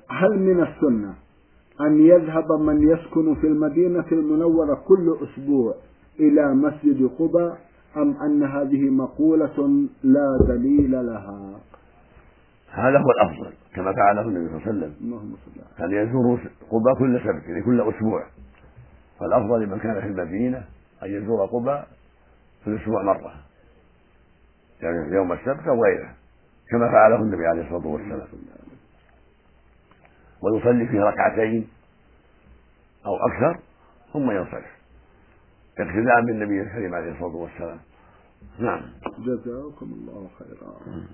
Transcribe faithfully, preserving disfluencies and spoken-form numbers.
هل من السنة أن يذهب من يسكن في المدينة المنورة كل أسبوع إلى مسجد قباء، أم أن هذه مقولة لا دليل لها؟ هذا هو الأفضل كما فعله النبي صلى الله عليه وسلم، كان يزور قباء كل سبت يعني كل أسبوع، فالأفضل لمن كان في المدينة أن يزور قباء في الأسبوع مرة، يعني يوم السبت أو غيره كما فعله النبي عليه الصلاة والسلام، ويصلي فيه ركعتين أو أكثر ثم ينصرف اقتداء بالنبي الكريم عليه الصلاة والسلام. نعم. جزاكم الله خيرا.